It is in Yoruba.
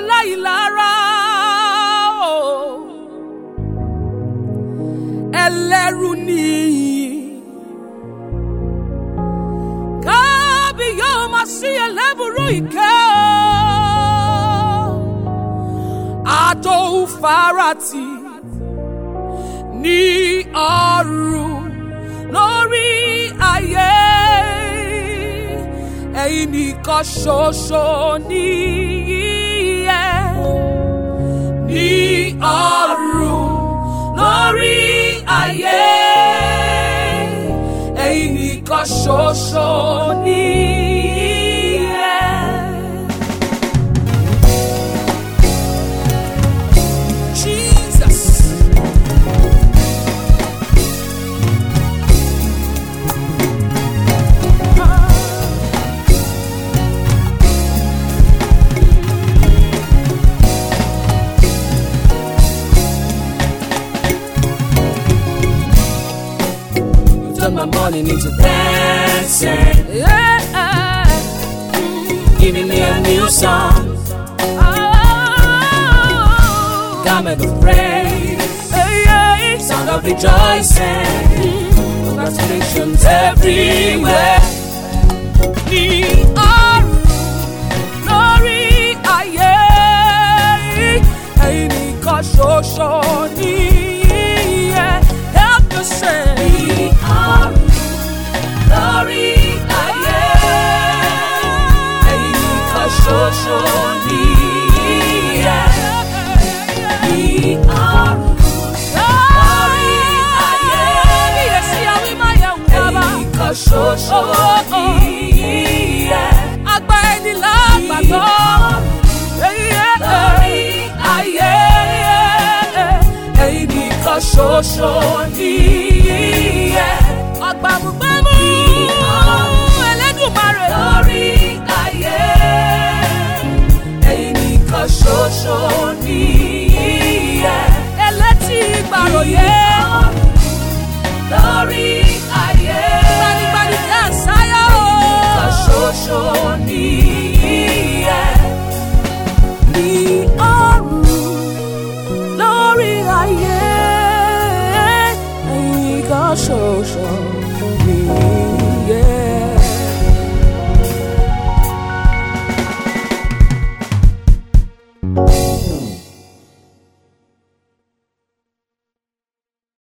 aláìlára ẹlẹ́rù nìyí kábí yóò máa sí ẹlẹ́bùrú ìkẹ́ àtòfarati ní ọ̀run lórí ayé ẹ̀yin nìkan ṣoṣo nìyẹ ní ọ̀run lórí ayé ẹ̀yin nìkan ṣoṣo nìyẹ. Jesus. My morning into dancing, Yeah. giving me a new song, garment of praise, sound of rejoicing, congratulations everywhere. Ní ọ̀run lórí ayé ẹ̀yin nìkan ṣoṣo nìyẹ. Help me say. Lórí ayé ẹ̀yin nìkan ṣoṣo nìyẹ. Ní ọ̀run lórí ayé ẹ̀yin nìkan ṣoṣo nìyẹ. Àgbà ẹni lágbàtọ́. Lórí ayé ẹ̀yin nìkan ṣoṣo nìyẹ. Àgbà bùgbẹ́mú Ẹlẹ́dùmarè. Lórí ayé ẹ̀yin nìkan ṣoṣo nìyẹ. Ẹlẹ́tí ìgbàròyé. Lórí ayé Gbanigbani jẹ́ àṣàyà o. ẹ̀yin nìkan ṣoṣo nìyẹ. Ní ọ̀run lórí ayé ẹ̀yin nìkan ṣoṣo nìyẹ.